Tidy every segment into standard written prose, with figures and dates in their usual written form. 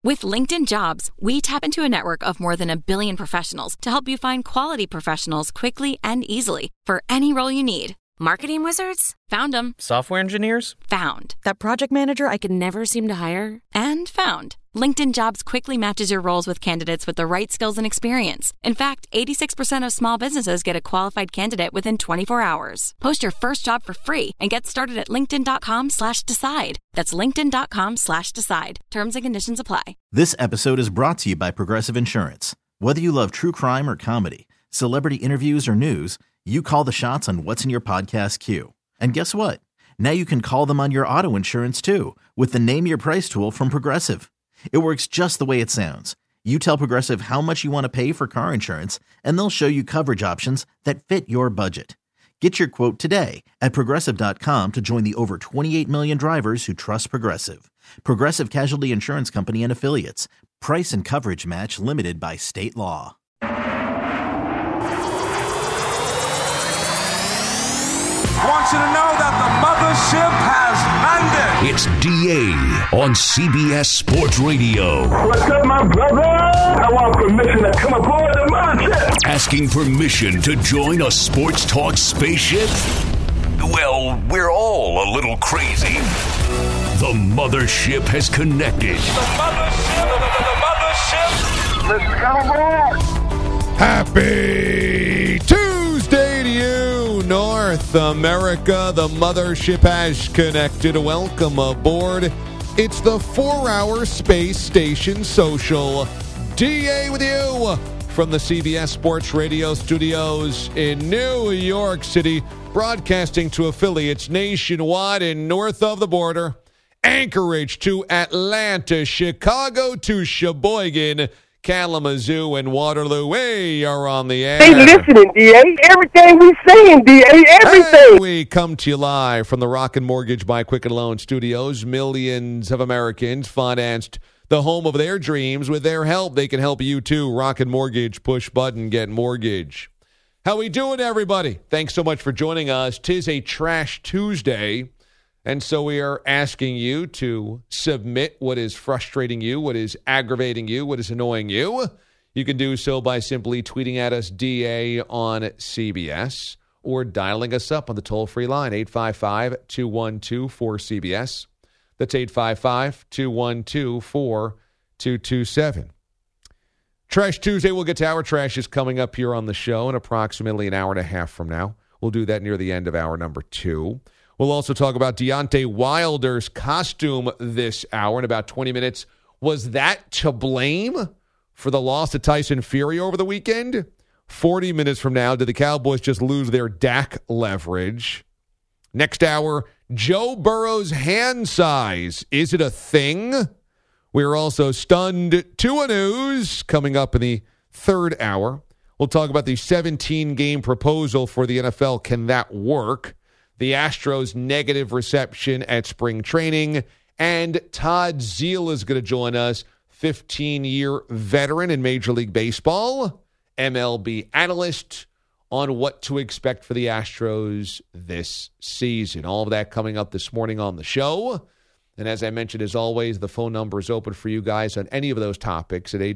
With LinkedIn Jobs, we tap into a network of more than 1 billion professionals to help you find quality professionals quickly and easily for any role you need. Marketing wizards? Found them. Software engineers? Found. That project manager I could never seem to hire? And found. LinkedIn Jobs quickly matches your roles with candidates with the right skills and experience. In fact, 86% of small businesses get a qualified candidate within 24 hours. Post your first job for free and get started at linkedin.com/decide. That's linkedin.com/decide. Terms and conditions apply. This episode is brought to you by Progressive Insurance. Whether you love true crime or comedy, celebrity interviews or news, you call the shots on what's in your podcast queue. And guess what? Now you can call them on your auto insurance too with the Name Your Price tool from Progressive. It works just the way it sounds. You tell Progressive how much you want to pay for car insurance, and they'll show you coverage options that fit your budget. Get your quote today at Progressive.com to join the over 28 million drivers who trust Progressive. Progressive Casualty Insurance Company and Affiliates. Price and coverage match limited by state law. I want you to know that the mothership has landed. It's DA on CBS Sports Radio. What's up, my brother? I want permission to come aboard the mothership. Asking permission to join a sports talk spaceship? Well, we're all a little crazy. The mothership has connected. The mothership. Let's come aboard. Happy Tuesday to you, North America. The mothership has connected. Welcome aboard. It's the 4-hour space station social. DA with you from the CBS Sports Radio studios in New York City, broadcasting to affiliates nationwide and north of the border. Anchorage to Atlanta, Chicago to Sheboygan, Kalamazoo and Waterloo. We are on the air. They listening, D.A. Everything we saying, D.A. Everything. Hey, we come to you live from the Rocket Mortgage by Quicken Loan Studios. Millions of Americans financed the home of their dreams. With their help, they can help you too. Rocket Mortgage, push button, get mortgage. How we doing, everybody? Thanks so much for joining us. 'Tis a Trash Tuesday. And so we are asking you to submit what is frustrating you, what is aggravating you, what is annoying you. You can do so by simply tweeting at us DA on CBS or dialing us up on the toll-free line, 855-212-4CBS. That's 855-212-4227. Trash Tuesday, we'll get to our trashes coming up here on the show in approximately an hour and a half from now. We'll do that near the end of hour number 2. We'll also talk about Deontay Wilder's costume this hour in about 20 minutes. Was that to blame for the loss to Tyson Fury over the weekend? 40 minutes from now, did the Cowboys just lose their Dak leverage? Next hour, Joe Burrow's hand size. Is it a thing? We're also stunned to a news coming up in the third hour. We'll talk about the 17-game proposal for the NFL. Can that work? The Astros' negative reception at spring training, and Todd Zeile is going to join us, 15-year veteran in Major League Baseball, MLB analyst, on what to expect for the Astros this season. All of that coming up this morning on the show. And as I mentioned, as always, the phone number is open for you guys on any of those topics at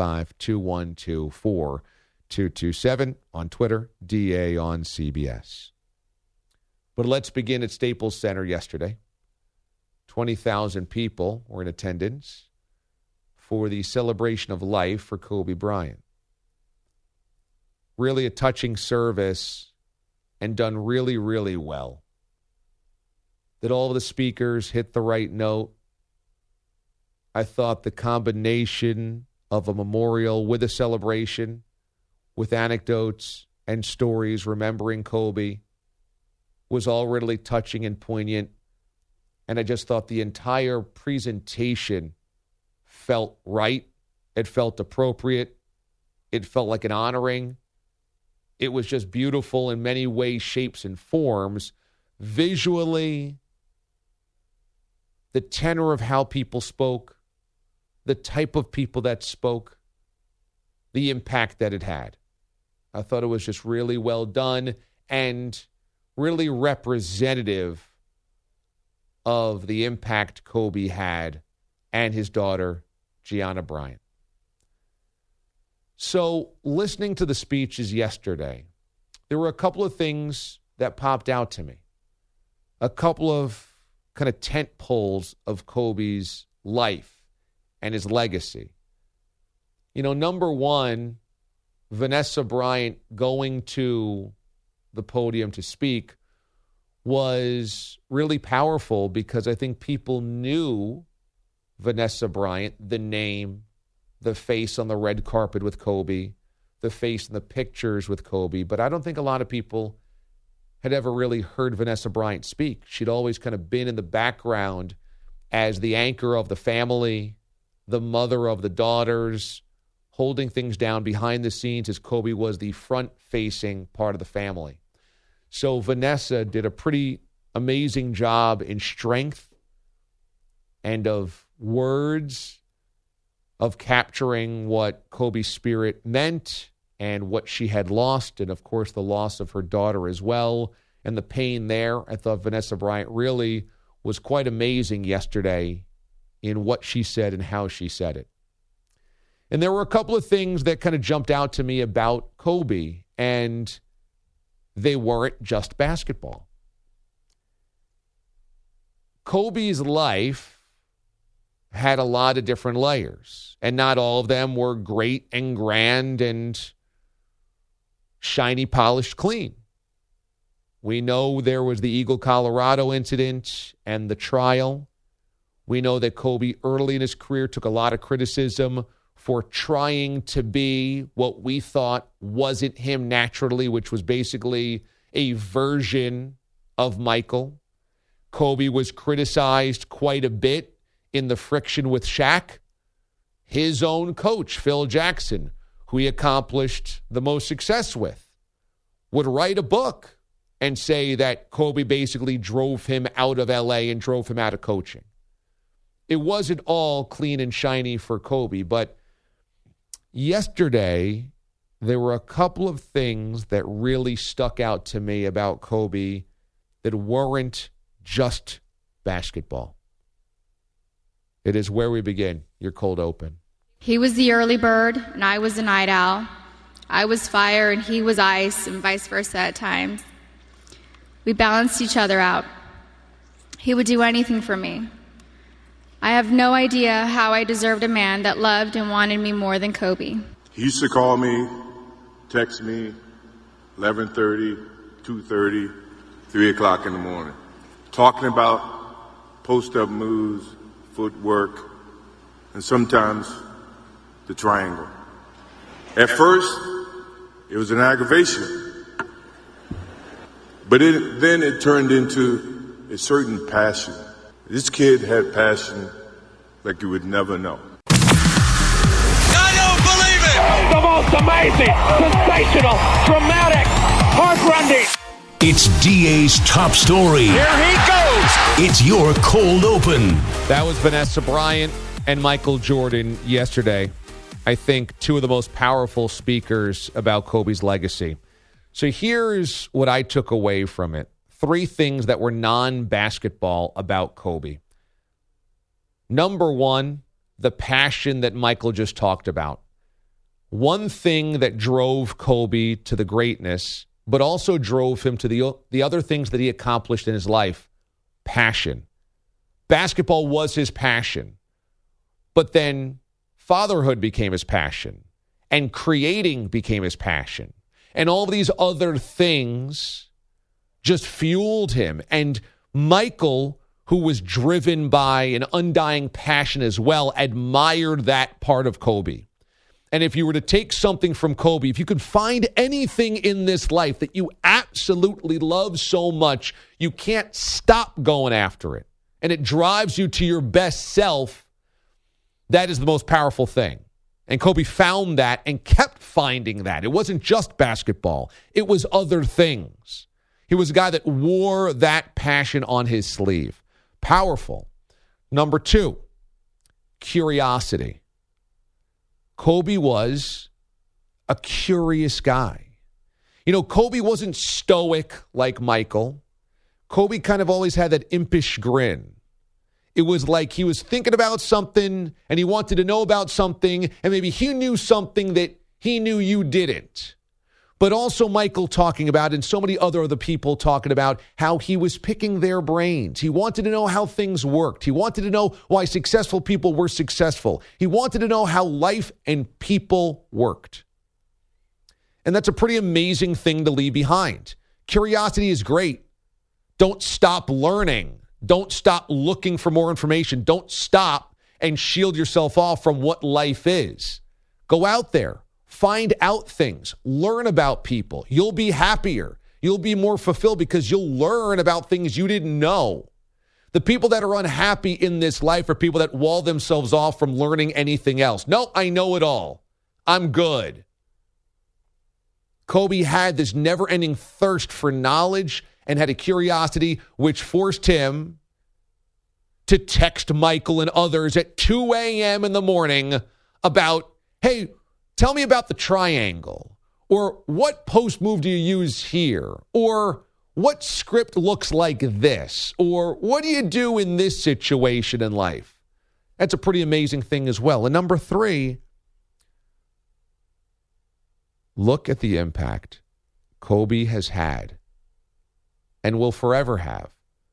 855-212-4227, on Twitter, DA on CBS. But let's begin at Staples Center yesterday. 20,000 people were in attendance for the celebration of life for Kobe Bryant. Really a touching service and done really, really well. That all of the speakers hit the right note. I thought the combination of a memorial with a celebration, with anecdotes and stories remembering Kobe, was all really touching and poignant. And I just thought the entire presentation felt right. It felt appropriate. It felt like an honoring. It was just beautiful in many ways, shapes, and forms. Visually, the tenor of how people spoke, the type of people that spoke, the impact that it had. I thought it was just really well done and really representative of the impact Kobe had and his daughter Gianna Bryant. So listening to the speeches yesterday, there were a couple of things that popped out to me. A couple of kind of tent poles of Kobe's life and his legacy. Number one, Vanessa Bryant going to the podium to speak was really powerful because I think people knew Vanessa Bryant, the name, the face on the red carpet with Kobe, the face in the pictures with Kobe. But I don't think a lot of people had ever really heard Vanessa Bryant speak. She'd always kind of been in the background as the anchor of the family, the mother of the daughters, holding things down behind the scenes as Kobe was the front-facing part of the family. So Vanessa did a pretty amazing job in strength and of words, of capturing what Kobe's spirit meant and what she had lost, and of course the loss of her daughter as well, and the pain there. I thought Vanessa Bryant really was quite amazing yesterday in what she said and how she said it. And there were a couple of things that kind of jumped out to me about Kobe, and they weren't just basketball. Kobe's life had a lot of different layers, and not all of them were great and grand and shiny, polished, clean. We know there was the Eagle, Colorado incident and the trial. We know that Kobe early in his career took a lot of criticism for trying to be what we thought wasn't him naturally, which was basically a version of Michael. Kobe was criticized quite a bit in the friction with Shaq. His own coach, Phil Jackson, who he accomplished the most success with, would write a book and say that Kobe basically drove him out of L.A. and drove him out of coaching. It wasn't all clean and shiny for Kobe, but yesterday there were a couple of things that really stuck out to me about Kobe that weren't just basketball. It is where we begin. Your cold open. He was the early bird, and I was the night owl. I was fire, and he was ice, and vice versa at times. We balanced each other out. He would do anything for me. I have no idea how I deserved a man that loved and wanted me more than Kobe. He used to call me, text me, 11:30, 2:30, 3 o'clock in the morning, talking about post-up moves, footwork, and sometimes the triangle. At first, it was an aggravation, but then it turned into a certain passion. This kid had passion like you would never know. I don't believe it! The most amazing, sensational, dramatic, heart-rending. It's DA's top story. Here he goes. It's your cold open. That was Vanessa Bryant and Michael Jordan yesterday. I think two of the most powerful speakers about Kobe's legacy. So here's what I took away from it. 3 things that were non-basketball about Kobe. Number 1, the passion that Michael just talked about. One thing that drove Kobe to the greatness, but also drove him to the other things that he accomplished in his life, passion. Basketball was his passion. But then fatherhood became his passion, and creating became his passion. And all of these other things just fueled him. And Michael, who was driven by an undying passion as well, admired that part of Kobe. And if you were to take something from Kobe, if you could find anything in this life that you absolutely love so much, you can't stop going after it, and it drives you to your best self, that is the most powerful thing. And Kobe found that and kept finding that. It wasn't just basketball. It was other things. He was a guy that wore that passion on his sleeve. Powerful. Number 2, curiosity. Kobe was a curious guy. Kobe wasn't stoic like Michael. Kobe kind of always had that impish grin. It was like he was thinking about something and he wanted to know about something, and maybe he knew something that he knew you didn't. But also Michael talking about, and so many other people talking about, how he was picking their brains. He wanted to know how things worked. He wanted to know why successful people were successful. He wanted to know how life and people worked. And that's a pretty amazing thing to leave behind. Curiosity is great. Don't stop learning. Don't stop looking for more information. Don't stop and shield yourself off from what life is. Go out there. Find out things. Learn about people. You'll be happier. You'll be more fulfilled because you'll learn about things you didn't know. The people that are unhappy in this life are people that wall themselves off from learning anything else. No, I know it all. I'm good. Kobe had this never-ending thirst for knowledge and had a curiosity which forced him to text Michael and others at 2 a.m. in the morning about, hey, tell me about the triangle, or what post move do you use here, or what script looks like this, or what do you do in this situation in life? That's a pretty amazing thing as well. And number 3, look at the impact Kobe has had and will forever have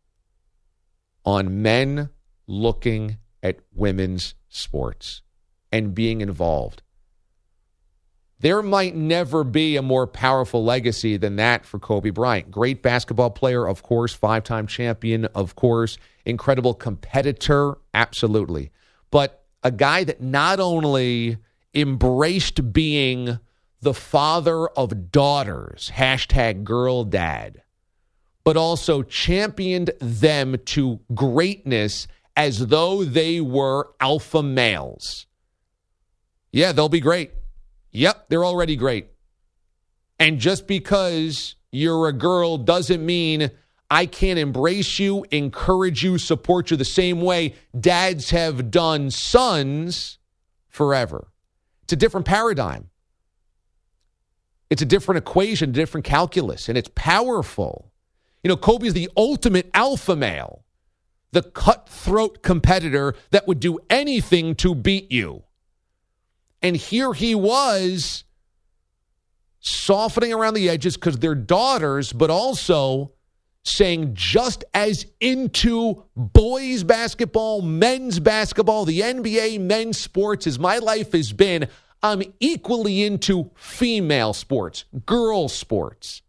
on men looking at women's sports and being involved. There might never be a more powerful legacy than that for Kobe Bryant. Great basketball player, of course, 5-time champion, of course, incredible competitor, absolutely. But a guy that not only embraced being the father of daughters, #GirlDad, but also championed them to greatness as though they were alpha males. Yeah, they'll be great. Yep, they're already great. And just because you're a girl doesn't mean I can't embrace you, encourage you, support you the same way dads have done sons forever. It's a different paradigm. It's a different equation, different calculus, and it's powerful. You know, Kobe is the ultimate alpha male, the cutthroat competitor that would do anything to beat you. And here he was softening around the edges because they're daughters, but also saying just as into boys basketball, men's basketball, the NBA, men's sports as my life has been, I'm equally into female sports, girl sports.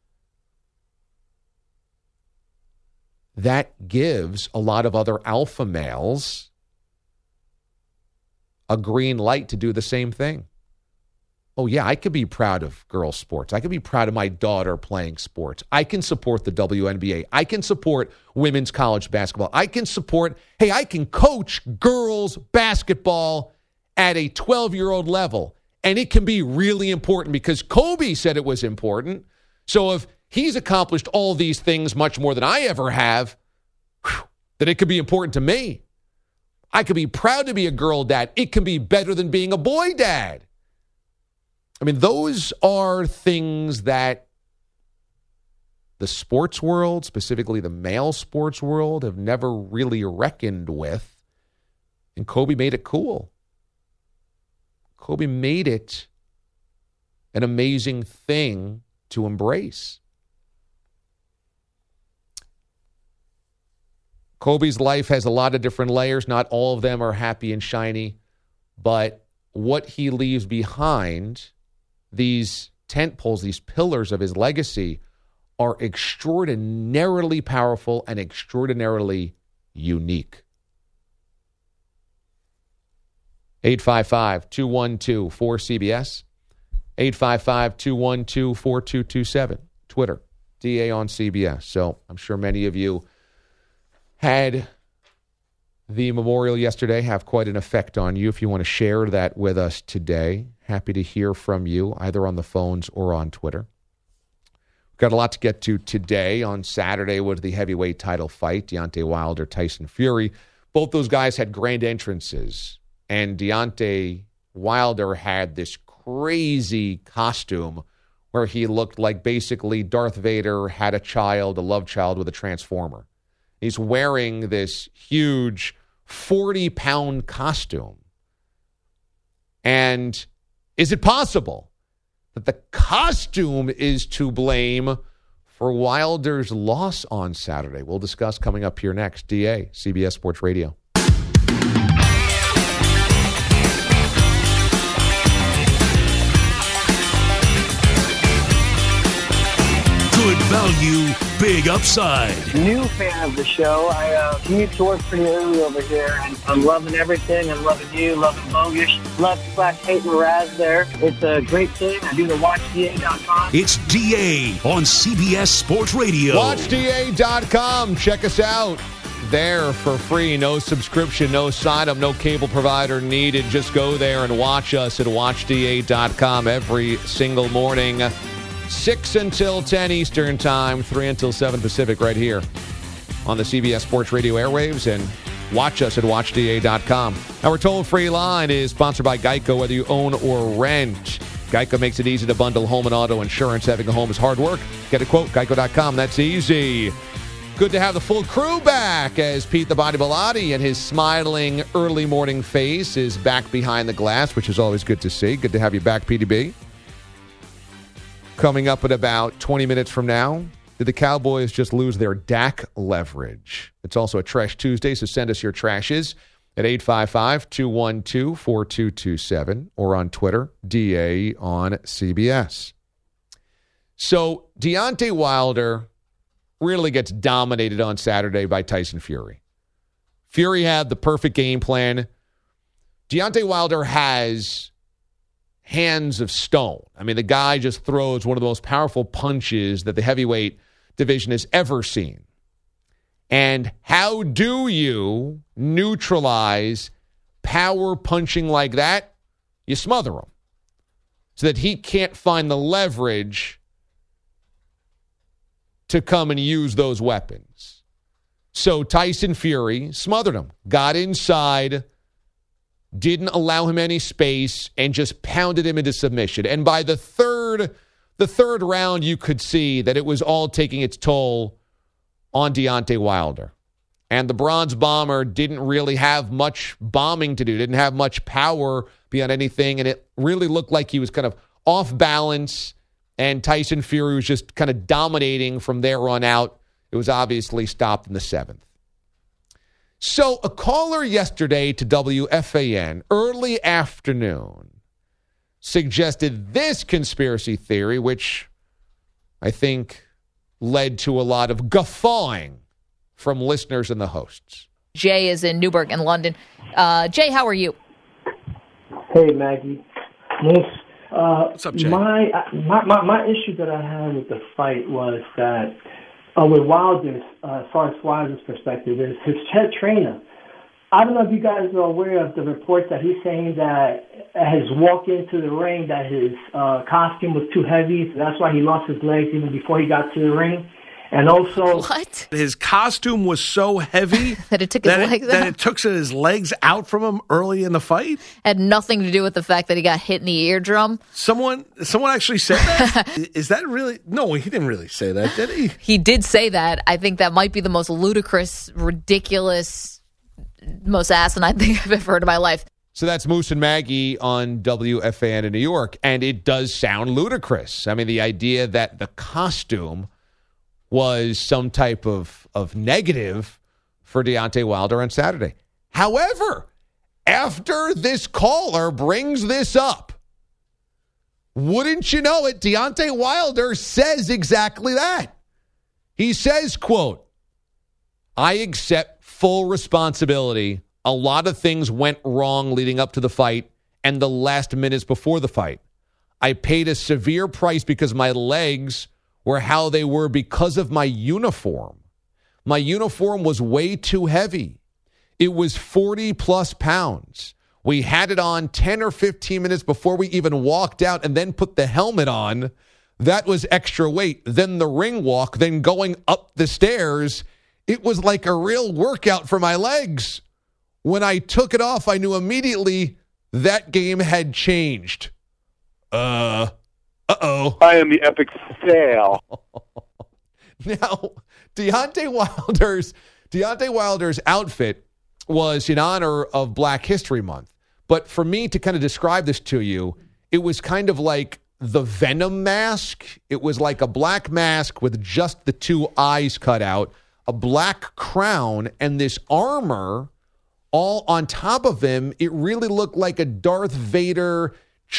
That gives a lot of other alpha males a green light to do the same thing. Oh, yeah, I could be proud of girls' sports. I could be proud of my daughter playing sports. I can support the WNBA. I can support women's college basketball. I can coach girls' basketball at a 12-year-old level. And it can be really important because Kobe said it was important. So if he's accomplished all these things much more than I ever have, then it could be important to me. I could be proud to be a girl dad. It can be better than being a boy dad. I mean, those are things that the sports world, specifically the male sports world, have never really reckoned with. And Kobe made it cool. Kobe made it an amazing thing to embrace. Kobe's life has a lot of different layers. Not all of them are happy and shiny. But what he leaves behind, these tent poles, these pillars of his legacy, are extraordinarily powerful and extraordinarily unique. 855-212-4CBS. 855-212-4227. Twitter, DA on CBS. So I'm sure many of you had the memorial yesterday have quite an effect on you. If you want to share that with us today, happy to hear from you, either on the phones or on Twitter. We've got a lot to get to today. On Saturday was the heavyweight title fight, Deontay Wilder, Tyson Fury. Both those guys had grand entrances, and Deontay Wilder had this crazy costume where he looked like basically Darth Vader had a child, a love child with a Transformer. He's wearing this huge 40-pound costume. And is it possible that the costume is to blame for Wilder's loss on Saturday? We'll discuss coming up here next. DA, CBS Sports Radio. Good value, big upside. New fan of the show. I commute to work pretty early over here, and I'm loving everything. I'm loving you, loving Bogish, love/hate Mraz there. It's a great thing. I do the WatchDA.com. It's DA on CBS Sports Radio. WatchDA.com. Check us out there for free. No subscription, no sign-up, no cable provider needed. Just go there and watch us at WatchDA.com every single morning. 6 until 10 Eastern Time, 3 until 7 Pacific, right here on the CBS Sports Radio airwaves, and watch us at WatchDA.com. Our toll-free line is sponsored by Geico. Whether you own or rent, Geico makes it easy to bundle home and auto insurance. Having a home is hard work. Get a quote, Geico.com. That's easy. Good to have the full crew back as Pete the Body Bilotti and his smiling early morning face is back behind the glass, which is always good to see. Good to have you back, PDB. Coming up in about 20 minutes from now, did the Cowboys just lose their Dak leverage? It's also a Trash Tuesday, so send us your trashes at 855-212-4227 or on Twitter, DA on CBS. So Deontay Wilder really gets dominated on Saturday by Tyson Fury. Fury had the perfect game plan. Deontay Wilder has hands of stone. I mean, the guy just throws one of the most powerful punches that the heavyweight division has ever seen. And how do you neutralize power punching like that? You smother him so that he can't find the leverage to come and use those weapons. So Tyson Fury smothered him, got inside, didn't allow him any space, and just pounded him into submission. And by the third round, you could see that it was all taking its toll on Deontay Wilder. And the Bronze Bomber didn't really have much bombing to do, didn't have much power beyond anything, and it really looked like he was kind of off balance, and Tyson Fury was just kind of dominating from there on out. It was obviously stopped in the 7th. So a caller yesterday to WFAN, early afternoon, suggested this conspiracy theory, which I think led to a lot of guffawing from listeners and the hosts. Jay is in Newburgh in London. Jay, how are you? Hey, Maggie. What's up, Jay? My issue that I had with the fight was that with Wilder's, as far as Wilder's perspective, is his head trainer. I don't know if you guys are aware of the reports that he's saying that his walk into the ring, that his costume was too heavy, so that's why he lost his legs even before he got to the ring. And also, what? His costume was so heavy that it took his legs out? That it took his legs out from him early in the fight? Had nothing to do with the fact that he got hit in the eardrum. Someone actually said that? Is that really? No, he didn't really say that, did he? He did say that. I think that might be the most ludicrous, ridiculous, most asinine thing I've ever heard in my life. So that's Moose and Maggie on WFAN in New York, and it does sound ludicrous. I mean, the idea that the costume was some type of negative for Deontay Wilder on Saturday. However, after this caller brings this up, wouldn't you know it, Deontay Wilder says exactly that. He says, quote, "I accept full responsibility. A lot of things went wrong leading up to the fight and the last minutes before the fight. I paid a severe price because my legs were how they were because of my uniform. My uniform was way too heavy. It was 40-plus pounds. We had it on 10 or 15 minutes before we even walked out and then put the helmet on. That was extra weight. Then the ring walk, then going up the stairs. It was like a real workout for my legs. When I took it off, I knew immediately that game had changed." Uh-oh. I am the epic fail. Now, Deontay Deontay Wilder's outfit was in honor of Black History Month. But for me to kind of describe this to you, it was kind of like the Venom mask. It was like a black mask with just the two eyes cut out, a black crown, and this armor all on top of him. It really looked like a Darth Vader,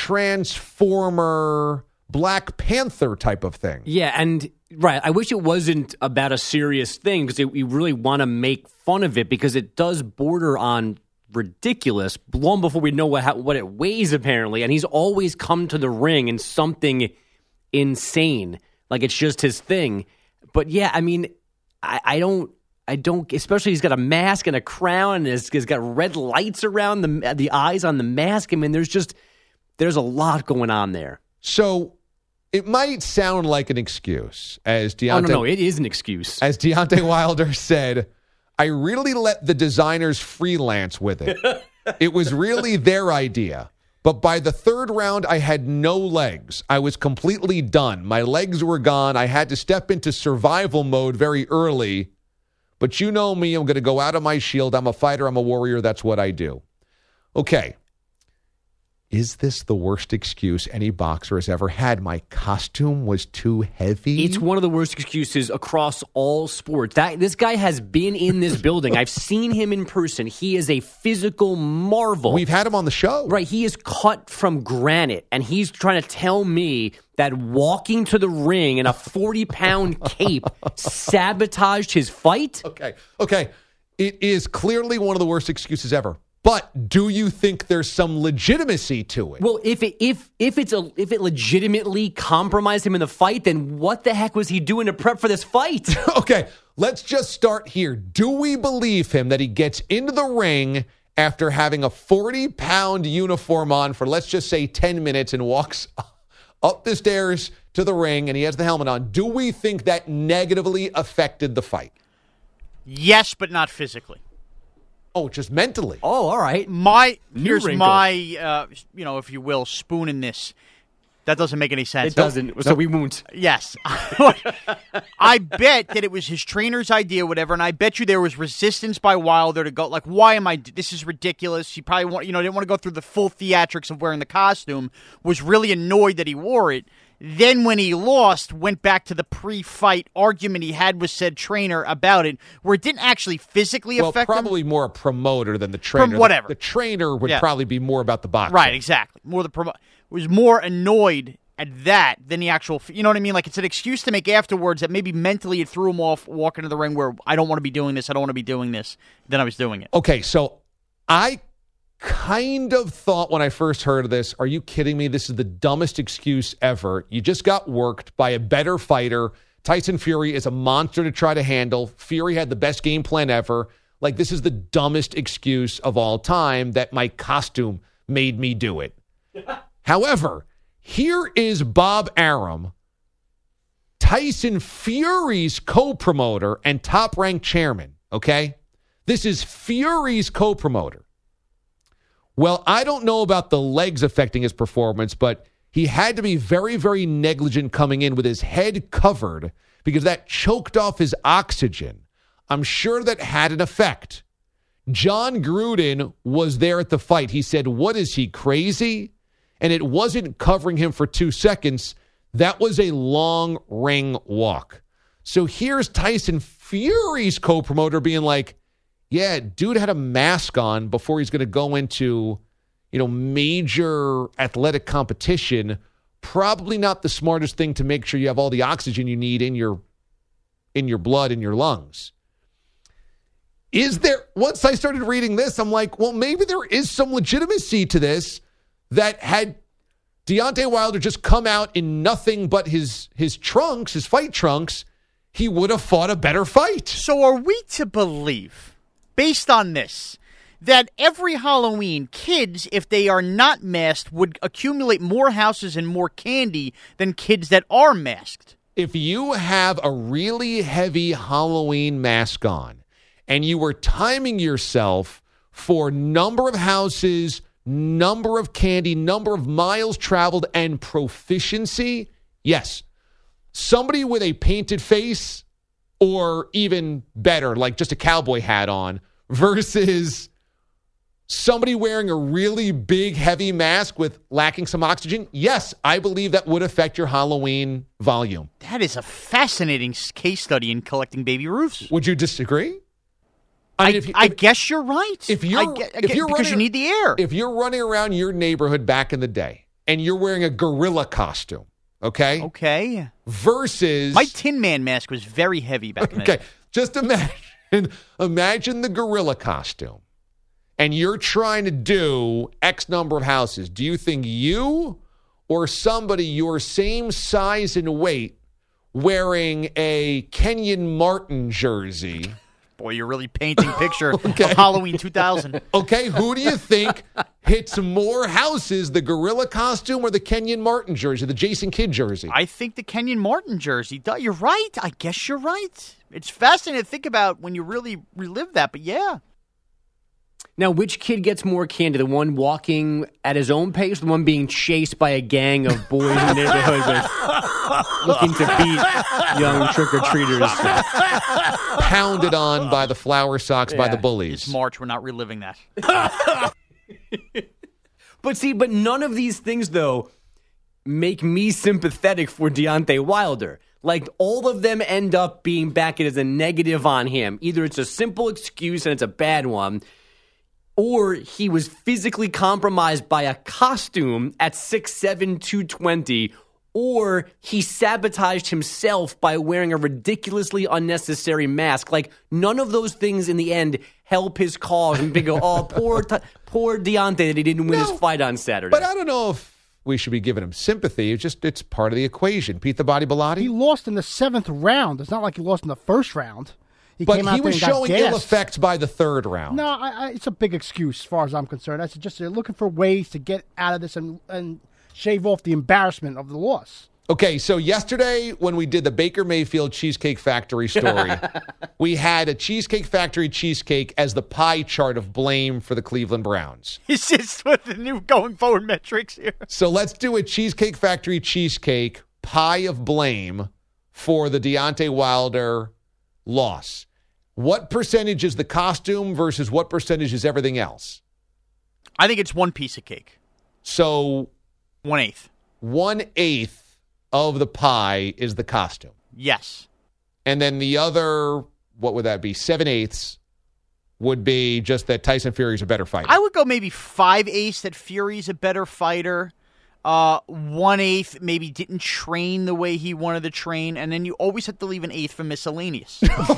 Transformer, Black Panther type of thing. Yeah, and right. I wish it wasn't about a serious thing because you really want to make fun of it because it does border on ridiculous long before we know what it weighs, apparently. And he's always come to the ring in something insane. Like it's just his thing. But yeah, I mean, I don't, especially he's got a mask and a crown and he's got red lights around the eyes on the mask. I mean, there's a lot going on there. So it might sound like an excuse, as Deontay. No, it is an excuse. As Deontay Wilder said, I really let the designers freelance with it. It was really their idea. But by the third round, I had no legs. I was completely done. My legs were gone. I had to step into survival mode very early. But you know me, I'm going to go out of my shield. I'm a fighter. I'm a warrior. That's what I do. Okay. Is this the worst excuse any boxer has ever had? My costume was too heavy? It's one of the worst excuses across all sports. This guy has been in this building. I've seen him in person. He is a physical marvel. We've had him on the show. Right. He is cut from granite, and he's trying to tell me that walking to the ring in a 40-pound cape sabotaged his fight? Okay. It is clearly one of the worst excuses ever. But do you think there's some legitimacy to it? Well, if it legitimately compromised him in the fight, then what the heck was he doing to prep for this fight? Okay, let's just start here. Do we believe him that he gets into the ring after having a 40-pound uniform on for, let's just say, 10 minutes and walks up the stairs to the ring and he has the helmet on? Do we think that negatively affected the fight? Yes, but not physically. Oh, just mentally. Oh, all right. Here's my, if you will, spoon in this. That doesn't make any sense. It doesn't, so we won't. Yes. I bet that it was his trainer's idea, whatever, and I bet you there was resistance by Wilder to go, like, why am I, this is ridiculous. He probably didn't want to go through the full theatrics of wearing the costume, was really annoyed that he wore it. Then when he lost, went back to the pre-fight argument he had with said trainer about it, where it didn't actually physically affect him. Well, probably more a promoter than the trainer. Whatever. The trainer would probably be more about the boxing. Right, exactly. Was more annoyed at that than the actual, you know what I mean? Like, it's an excuse to make afterwards that maybe mentally it threw him off walking to the ring where I don't want to be doing this, then I was doing it. Okay, so I kind of thought when I first heard of this, are you kidding me? This is the dumbest excuse ever. You just got worked by a better fighter. Tyson Fury is a monster to try to handle. Fury had the best game plan ever. Like, this is the dumbest excuse of all time that my costume made me do it. However, here is Bob Arum, Tyson Fury's co-promoter and top-ranked chairman, okay? This is Fury's co-promoter. Well, I don't know about the legs affecting his performance, but he had to be very, very negligent coming in with his head covered because that choked off his oxygen. I'm sure that had an effect. John Gruden was there at the fight. He said, what is he, crazy? And it wasn't covering him for 2 seconds. That was a long ring walk. So here's Tyson Fury's co-promoter being like, yeah, dude had a mask on before he's going to go into, major athletic competition. Probably not the smartest thing to make sure you have all the oxygen you need in your blood, in your lungs. Once I started reading this, I'm like, well, maybe there is some legitimacy to this, that had Deontay Wilder just come out in nothing but his trunks, his fight trunks, he would have fought a better fight. So are we to believe, based on this, that every Halloween, kids, if they are not masked, would accumulate more houses and more candy than kids that are masked? If you have a really heavy Halloween mask on and you were timing yourself for number of houses, number of candy, number of miles traveled, and proficiency, yes. Somebody with a painted face or even better, like just a cowboy hat on, versus somebody wearing a really big, heavy mask with lacking some oxygen, yes, I believe that would affect your Halloween volume. That is a fascinating case study in collecting Baby Ruths. Would you disagree? I guess you're right. Because you need the air. If you're running around your neighborhood back in the day and you're wearing a gorilla costume, okay? Versus... My Tin Man mask was very heavy back in the day. Okay, just imagine the gorilla costume. And you're trying to do X number of houses. Do you think you or somebody your same size and weight wearing a Kenyon Martin jersey? Boy, you're really painting a picture of Halloween 2000. Okay, who do you think hits more houses, the gorilla costume or the Kenyon Martin jersey, the Jason Kidd jersey? I think the Kenyon Martin jersey. You're right. I guess you're right. It's fascinating to think about when you really relive that, but yeah. Now, which kid gets more candy? The one walking at his own pace, the one being chased by a gang of boys in the neighborhood looking to beat young trick-or-treaters? Pounded on by the flower socks by the bullies. It's March. We're not reliving that. But none of these things, though, make me sympathetic for Deontay Wilder. Like, all of them end up being back as a negative on him. Either it's a simple excuse and it's a bad one, or he was physically compromised by a costume at 6'7", 220, or he sabotaged himself by wearing a ridiculously unnecessary mask. Like, none of those things in the end help his cause. And people go, poor Deontay that he didn't win his fight on Saturday. But I don't know if we should be giving him sympathy. It's part of the equation. Pete the Body Bilotti? He lost in the 7th round. It's not like he lost in the first round. He was showing ill effects by the 3rd round. No, it's a big excuse as far as I'm concerned. I suggest they're looking for ways to get out of this and shave off the embarrassment of the loss. Okay, so yesterday when we did the Baker Mayfield Cheesecake Factory story, we had a Cheesecake Factory cheesecake as the pie chart of blame for the Cleveland Browns. It's just with the new going forward metrics here. So let's do a Cheesecake Factory cheesecake pie of blame for the Deontay Wilder loss. What percentage is the costume versus what percentage is everything else? I think it's one piece of cake. So 1/8. 1/8 of the pie is the costume. Yes. And then the other, what would that be? 7/8 would be just that Tyson Fury's a better fighter. I would go maybe 5/8 that Fury's a better fighter. 1/8 maybe didn't train the way he wanted to train, and then you always have to leave 1/8 for miscellaneous.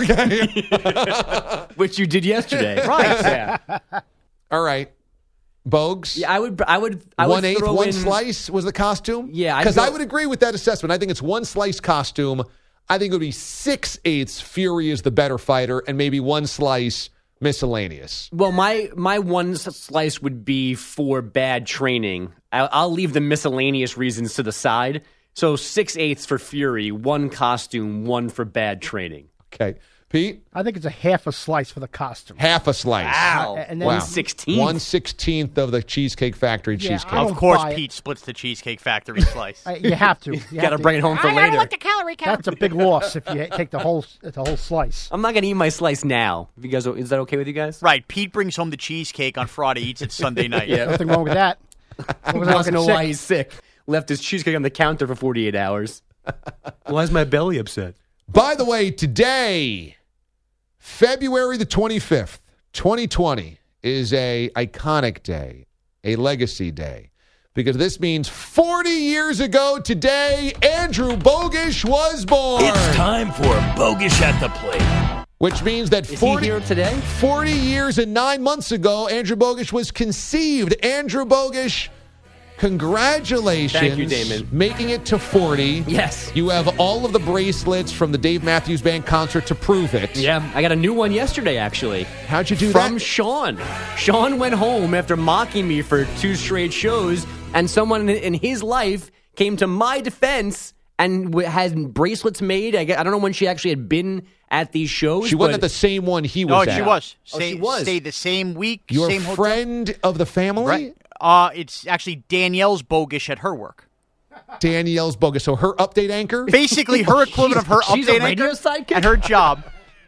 Okay. Which you did yesterday. Right. Yeah. All right. Bogues? Yeah, I would 1/8, throw one in, slice was the costume? Yeah. Because I would agree with that assessment. I think it's one slice costume. I think it would be 6/8 Fury is the better fighter, and maybe one slice miscellaneous. Well, my one slice would be for bad training. I'll leave the miscellaneous reasons to the side. So 6/8 for Fury, one costume, one for bad training. Okay. Pete? I think it's a half a slice for the costume. Half a slice. Wow. And then 1/16. 1/16 of the Cheesecake Factory cheesecake. Of course, Pete splits the Cheesecake Factory slice. You have to. You got to bring it home for later. I don't like the calorie count. That's a big loss if you take the whole slice. I'm not going to eat my slice now. If you guys, is that okay with you guys? Right. Pete brings home the cheesecake on Friday, eats it Sunday night. Yeah, nothing wrong with that. He doesn't know why he's sick. Left his cheesecake on the counter for 48 hours. Why is my belly upset? By the way, today, February the 25th, 2020, is a iconic day, a legacy day, because this means 40 years ago today, Andrew Bogusch was born. It's time for Bogusch at the plate. Which means that Is he here today? 40 years and 9 months ago, Andrew Bogusch was conceived. Andrew Bogusch, congratulations. Thank you, Damon. Making it to 40. Yes. You have all of the bracelets from the Dave Matthews Band concert to prove it. Yeah, I got a new one yesterday, actually. How'd you do that? From Sean. Sean went home after mocking me for 2 straight shows, and someone in his life came to my defense and had bracelets made. I don't know when she actually had been at these shows. She wasn't at the same one he was at. She was. She was. Stayed the same week, Your same hotel. friend of the family? Right. It's actually Danielle's Bogusch at her work. Danielle's bogus. So her update anchor? Basically, her equivalent of her She's update a radio anchor sidekick? at her job.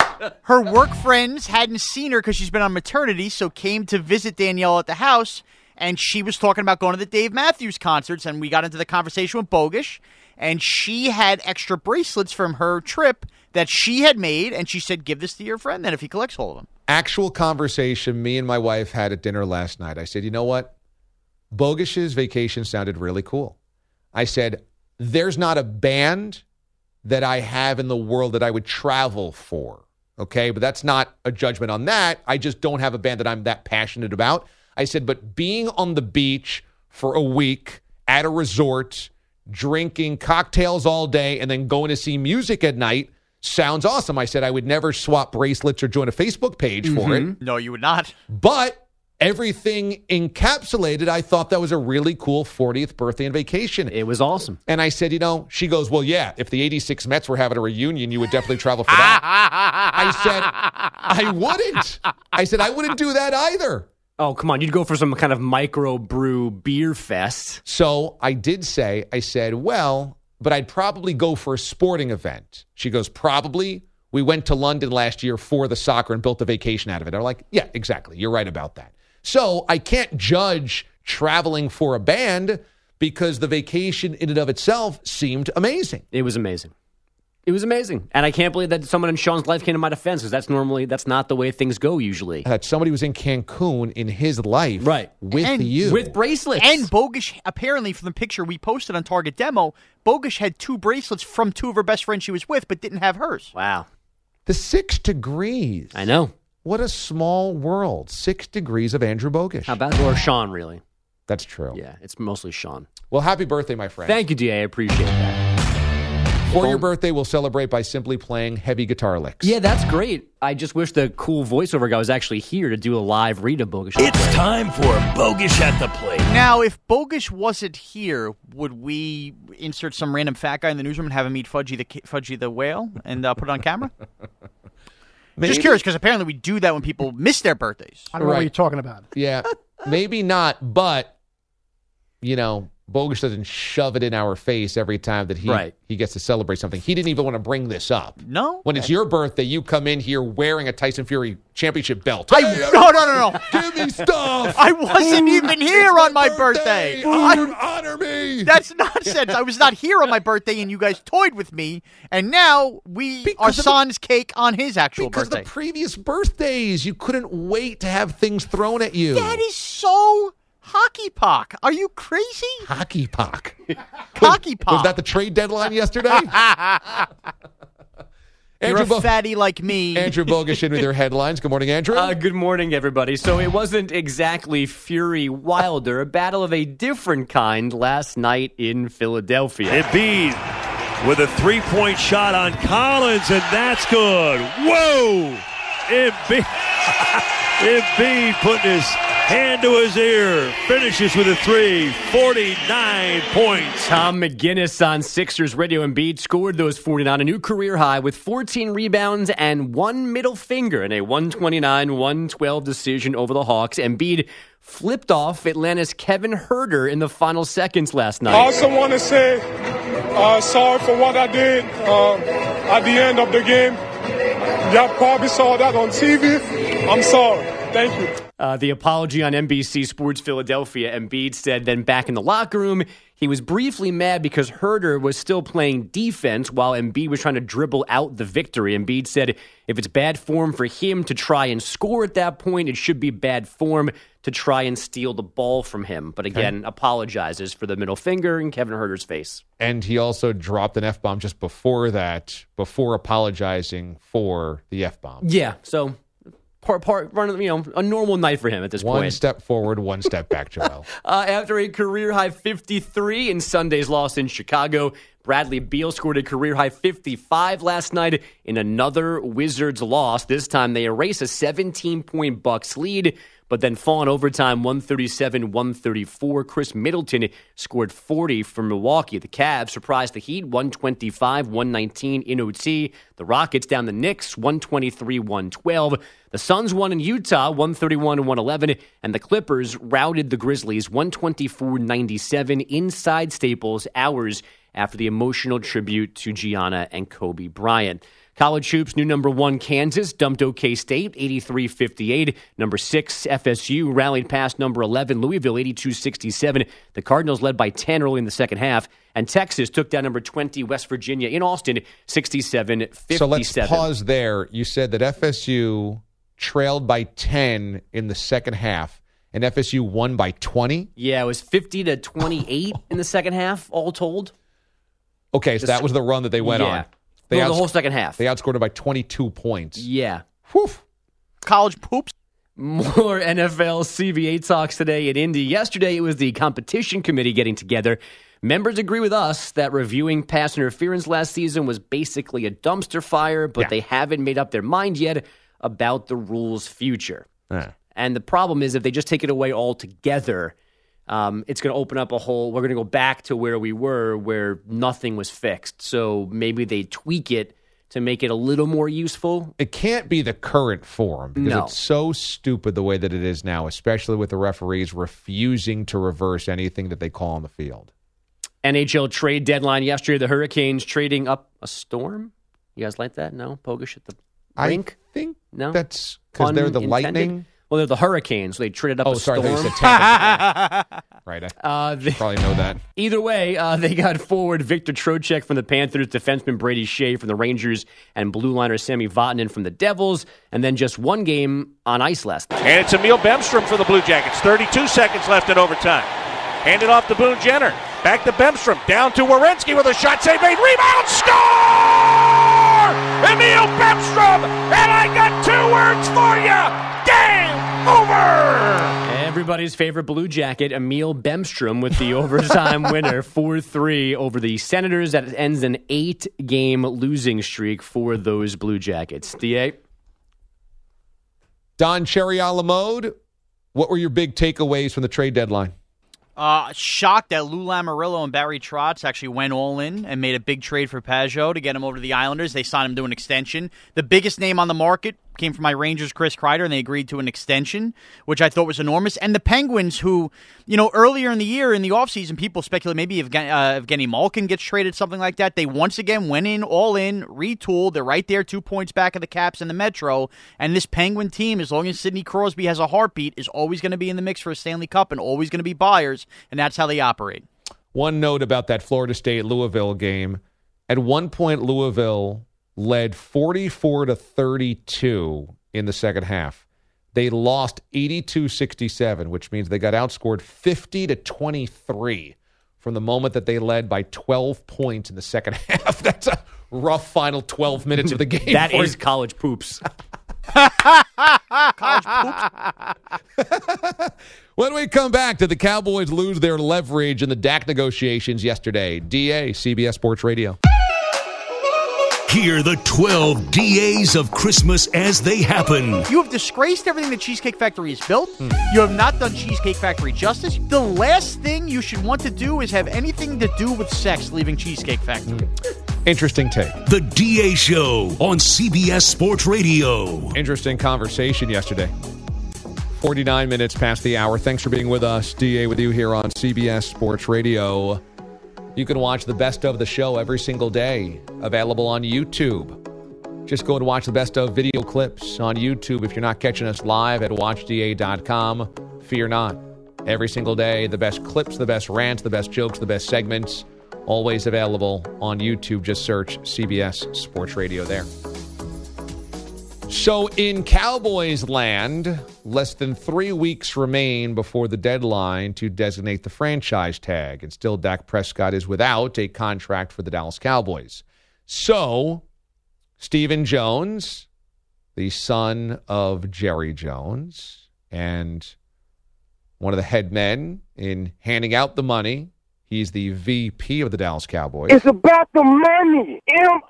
Her work friends hadn't seen her because she's been on maternity, so came to visit Danielle at the house, and she was talking about going to the Dave Matthews concerts, and we got into the conversation with Bogusch, and she had extra bracelets from her trip that she had made, and she said, give this to your friend then if he collects all of them. Actual conversation me and my wife had at dinner last night. I said, you know what? Bogusch's vacation sounded really cool. I said, there's not a band that I have in the world that I would travel for. Okay, but that's not a judgment on that. I just don't have a band that I'm that passionate about. I said, but being on the beach for a week at a resort, drinking cocktails all day, and then going to see music at night sounds awesome. I said I would never swap bracelets or join a Facebook page for it. No, you would not. But everything encapsulated, I thought that was a really cool 40th birthday and vacation. It was awesome. And I said, she goes, well, yeah, if the 86 Mets were having a reunion, you would definitely travel for that. I said, I wouldn't. I said, I wouldn't do that either. Oh, come on. You'd go for some kind of microbrew beer fest. So I did say, I said, well, but I'd probably go for a sporting event. She goes, probably. We went to London last year for the soccer and built a vacation out of it. I'm like, yeah, exactly. You're right about that. So I can't judge traveling for a band because the vacation in and of itself seemed amazing. It was amazing. It was amazing. And I can't believe that someone in Sean's life came to my defense because that's not the way things go usually. That somebody was in Cancun in his life with you. With bracelets. And Bogusch, apparently from the picture we posted on Target Demo, Bogusch had 2 bracelets from 2 of her best friends she was with but didn't have hers. Wow. The 6 degrees. I know. What a small world. 6 degrees of Andrew Bogusch. How about or Sean, really? That's true. Yeah, it's mostly Sean. Well, happy birthday, my friend. Thank you, D.A. I appreciate that. For your birthday, we'll celebrate by simply playing heavy guitar licks. Yeah, that's great. I just wish the cool voiceover guy was actually here to do a live read of Bogusch. It's time for Bogusch at the Plate. Now, if Bogusch wasn't here, would we insert some random fat guy in the newsroom and have him eat Fudgy the whale and put it on camera? Just curious, because apparently we do that when people miss their birthdays. I don't know what you're talking about. Yeah, maybe not, but, Bogusch doesn't shove it in our face every time that he gets to celebrate something. He didn't even want to bring this up. No. When it's your birthday, you come in here wearing a Tyson Fury championship belt. No. Give me stuff. I wasn't even here on my birthday. Honor me. That's nonsense. I was not here on my birthday, and you guys toyed with me, and now we are sans cake on his actual birthday. Because the previous birthdays, you couldn't wait to have things thrown at you. That is so... Hockey Pock. Are you crazy? Hockey Pock. Hockey Pock. Was that the trade deadline yesterday? You're a fatty like me. Andrew Bogusch in with your headlines. Good morning, Andrew. Good morning, everybody. So it wasn't exactly Fury Wilder, a battle of a different kind last night in Philadelphia. Embiid with a three-point shot on Collins, and that's good. Whoa! Embiid putting his hand to his ear, finishes with a 3, 49 points. Tom McGinnis on Sixers Radio. Embiid scored those 49, a new career high with 14 rebounds and 1 middle finger in a 129-112 decision over the Hawks. Embiid flipped off Atlanta's Kevin Huerter in the final seconds last night. I also want to say sorry for what I did at the end of the game. Y'all probably saw that on TV. I'm sorry. Thank you. The apology on NBC Sports Philadelphia. Embiid said then back in the locker room, he was briefly mad because Huerter was still playing defense while Embiid was trying to dribble out the victory. Embiid said if it's bad form for him to try and score at that point, it should be bad form to try and steal the ball from him. But again, apologizes for the middle finger in Kevin Huerter's face. And he also dropped an F-bomb just before that, before apologizing for the F-bomb. Yeah, so... a normal night for him at this point. One step forward, one step back, Joel. After a career-high 53 in Sunday's loss in Chicago, Bradley Beal scored a career-high 55 last night in another Wizards loss. This time they erase a 17-point Bucks lead. But then fall in overtime, 137-134. Chris Middleton scored 40 for Milwaukee. The Cavs surprised the Heat, 125-119 in OT. The Rockets down the Knicks, 123-112. The Suns won in Utah, 131-111. And the Clippers routed the Grizzlies, 124-97 inside Staples, hours after the emotional tribute to Gianna and Kobe Bryant. College hoops, new number 1 Kansas dumped OK State 83-58. Number 6 FSU rallied past number 11 Louisville 82-67. The Cardinals led by 10 early in the second half. And Texas took down number 20 West Virginia in Austin 67-57. So let's pause there. You said that FSU trailed by 10 in the second half, and FSU won by 20? Yeah, it was 50-28 in the second half, all told. Okay, so that was the run that they went on. The whole second half. They outscored it by 22 points. Yeah. Whew. College poops. More NFL CBA talks today in Indy. Yesterday, it was the competition committee getting together. Members agree with us that reviewing pass interference last season was basically a dumpster fire, but they haven't made up their mind yet about the rule's future. And the problem is if they just take it away altogether, it's going to open up a whole, we're going to go back to where we were, where nothing was fixed. So maybe they tweak it to make it a little more useful. It can't be the current form because it's so stupid the way that it is now, especially with the referees refusing to reverse anything that they call on the field. NHL trade deadline yesterday, the Hurricanes trading up a Storm. You guys like that? No? Pogish at the rink? I think no? that's because they're the Lightning. Well, they're the Hurricanes, so they traded up a Storm. They said Tampa. Right. I probably know that. Either way, they got forward Victor Trocheck from the Panthers, defenseman Brady Shea from the Rangers, and blue liner Sammy Vatanen from the Devils, and then just one game on ice last night. And it's Emil Bemstrom for the Blue Jackets. 32 seconds left in overtime. Handed off to Boone Jenner. Back to Bemstrom. Down to Werenski with a shot save made. Rebound. Score! Emil Bemstrom! And I got 2 words for you. Game over! Everybody's favorite Blue Jacket, Emil Bemstrom, with the overtime winner, 4-3 over the Senators. That ends an 8-game losing streak for those Blue Jackets. DA? Don Cherry a la mode, what were your big takeaways from the trade deadline? Shocked that Lou Lamoriello and Barry Trotz actually went all in and made a big trade for Pajot to get him over to the Islanders. They signed him to an extension. The biggest name on the market came from my Rangers, Chris Kreider, and they agreed to an extension, which I thought was enormous. And the Penguins, who, earlier in the year, in the offseason, people speculate maybe if Evgeny Malkin gets traded, something like that. They once again went in, all in, retooled. They're right there, 2 points back of the Caps in the Metro. And this Penguin team, as long as Sidney Crosby has a heartbeat, is always going to be in the mix for a Stanley Cup and always going to be buyers. And that's how they operate. One note about that Florida State-Louisville game. At one point, Louisville led 44-32 in the second half. They lost 82-67, which means they got outscored 50-23 from the moment that they led by 12 points in the second half. That's a rough final 12 minutes of the game. That is college poops. College poops. When we come back, did the Cowboys lose their leverage in the DAC negotiations yesterday? DA, CBS Sports Radio. Hear the 12 DAs of Christmas as they happen. You have disgraced everything that Cheesecake Factory has built. You have not done Cheesecake Factory justice. The last thing you should want to do is have anything to do with sex leaving Cheesecake Factory. Interesting take. The DA Show on CBS Sports Radio. Interesting conversation yesterday. 49 minutes past the hour. Thanks for being with us. DA with you here on CBS Sports Radio. You can watch the best of the show every single day, available on YouTube. Just go and watch the best of video clips on YouTube if you're not catching us live at watchda.com. Fear not. Every single day, the best clips, the best rants, the best jokes, the best segments, always available on YouTube. Just search CBS Sports Radio there. So in Cowboys land, less than 3 weeks remain before the deadline to designate the franchise tag. And still, Dak Prescott is without a contract for the Dallas Cowboys. So, Stephen Jones, the son of Jerry Jones, and one of the head men in handing out the money, he's the VP of the Dallas Cowboys. It's about the money.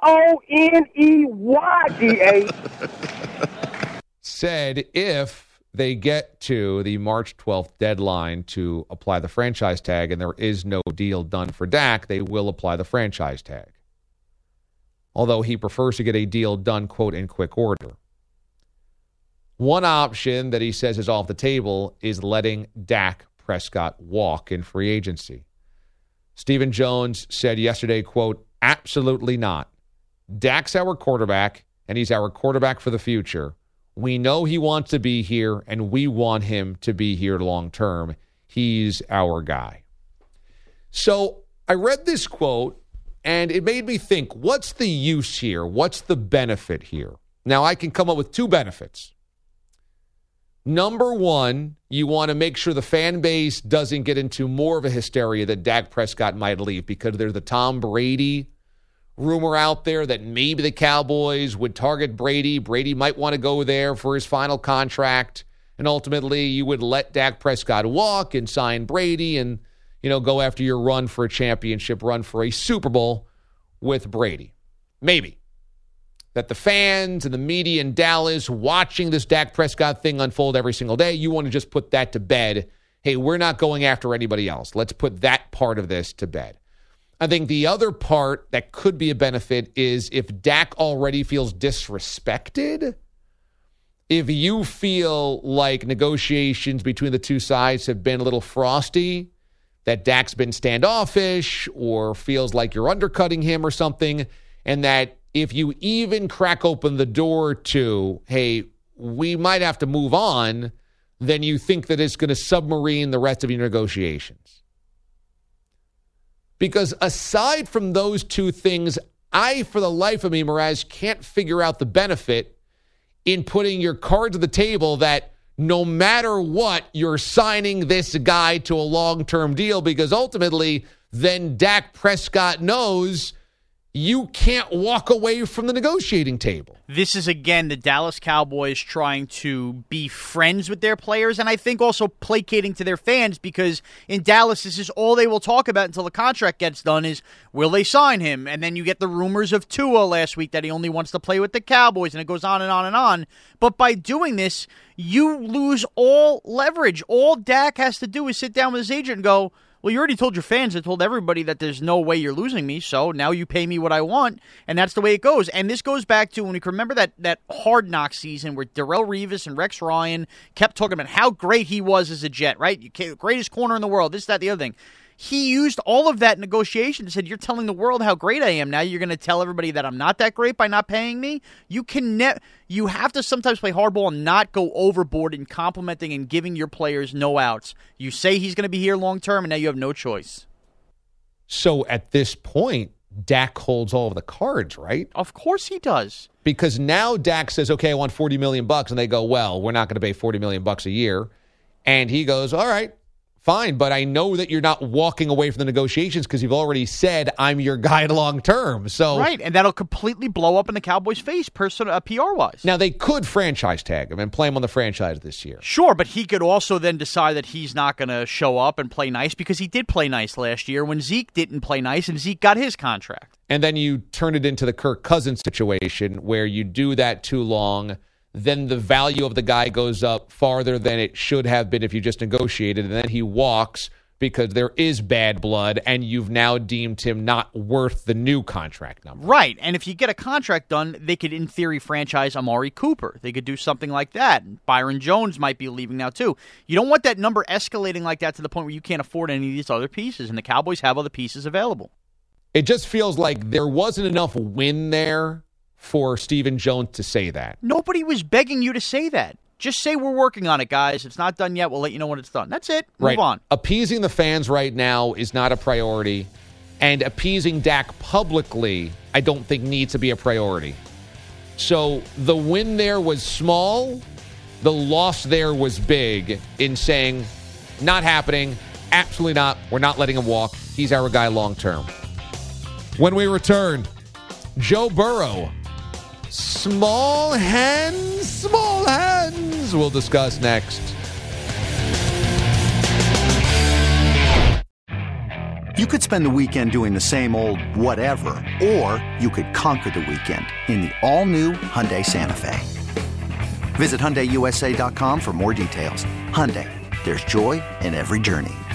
MONEY, DA. Said if they get to the March 12th deadline to apply the franchise tag and there is no deal done for Dak, they will apply the franchise tag. Although he prefers to get a deal done, quote, in quick order. One option that he says is off the table is letting Dak Prescott walk in free agency. Stephen Jones said yesterday, quote, absolutely not. Dak's our quarterback, and he's our quarterback for the future. We know he wants to be here, and we want him to be here long term. He's our guy. So I read this quote, and it made me think, what's the use here? What's the benefit here? Now, I can come up with two benefits. Number one, you want to make sure the fan base doesn't get into more of a hysteria that Dak Prescott might leave because there's the Tom Brady rumor out there that maybe the Cowboys would target Brady. Brady might want to go there for his final contract, and ultimately you would let Dak Prescott walk and sign Brady and, go after your run for a championship, run for a Super Bowl with Brady. Maybe. That the fans and the media in Dallas watching this Dak Prescott thing unfold every single day, you want to just put that to bed. Hey, we're not going after anybody else. Let's put that part of this to bed. I think the other part that could be a benefit is if Dak already feels disrespected, if you feel like negotiations between the two sides have been a little frosty, that Dak's been standoffish or feels like you're undercutting him or something, and that if you even crack open the door to, hey, we might have to move on, then you think that it's going to submarine the rest of your negotiations. Because aside from those two things, I, for the life of me, Mraz, can't figure out the benefit in putting your cards on the table that no matter what, you're signing this guy to a long-term deal, because ultimately then Dak Prescott knows you can't walk away from the negotiating table. This is, again, the Dallas Cowboys trying to be friends with their players, and I think also placating to their fans, because in Dallas, this is all they will talk about until the contract gets done is, will they sign him? And then you get the rumors of Tua last week that he only wants to play with the Cowboys, and it goes on and on and on. But by doing this, you lose all leverage. All Dak has to do is sit down with his agent and go, well, you already told your fans and told everybody that there's no way you're losing me, so now you pay me what I want, and that's the way it goes. And this goes back to when we can remember that Hard Knock season where Darrelle Revis and Rex Ryan kept talking about how great he was as a Jet, right? Greatest corner in the world, this, that, the other thing. He used all of that negotiation and said, you're telling the world how great I am. Now you're going to tell everybody that I'm not that great by not paying me? You have to sometimes play hardball and not go overboard in complimenting and giving your players no outs. You say he's going to be here long term, and now you have no choice. So at this point, Dak holds all of the cards, right? Of course he does. Because now Dak says, okay, I want $40 million, and they go, well, we're not going to pay $40 million a year. And he goes, all right. Fine, but I know that you're not walking away from the negotiations because you've already said I'm your guy long term. So right, and that'll completely blow up in the Cowboys' face, PR-wise. Now, they could franchise tag him and play him on the franchise this year. Sure, but he could also then decide that he's not going to show up and play nice because he did play nice last year when Zeke didn't play nice and Zeke got his contract. And then you turn it into the Kirk Cousins situation where you do that too long, then the value of the guy goes up farther than it should have been if you just negotiated, and then he walks because there is bad blood, and you've now deemed him not worth the new contract number. Right, and if you get a contract done, they could, in theory, franchise Amari Cooper. They could do something like that. Byron Jones might be leaving now, too. You don't want that number escalating like that to the point where you can't afford any of these other pieces, and the Cowboys have other pieces available. It just feels like there wasn't enough win there for Stephen Jones to say that. Nobody was begging you to say that. Just say we're working on it, guys. It's not done yet. We'll let you know when it's done. That's it. Move on. Appeasing the fans right now is not a priority, and appeasing Dak publicly I don't think needs to be a priority. So the win there was small. The loss there was big in saying, not happening, absolutely not. We're not letting him walk. He's our guy long term. When we return, Joe Burrow. Small hands. We'll discuss next. You could spend the weekend doing the same old whatever, or you could conquer the weekend in the all-new Hyundai Santa Fe. Visit HyundaiUSA.com for more details. Hyundai, there's joy in every journey.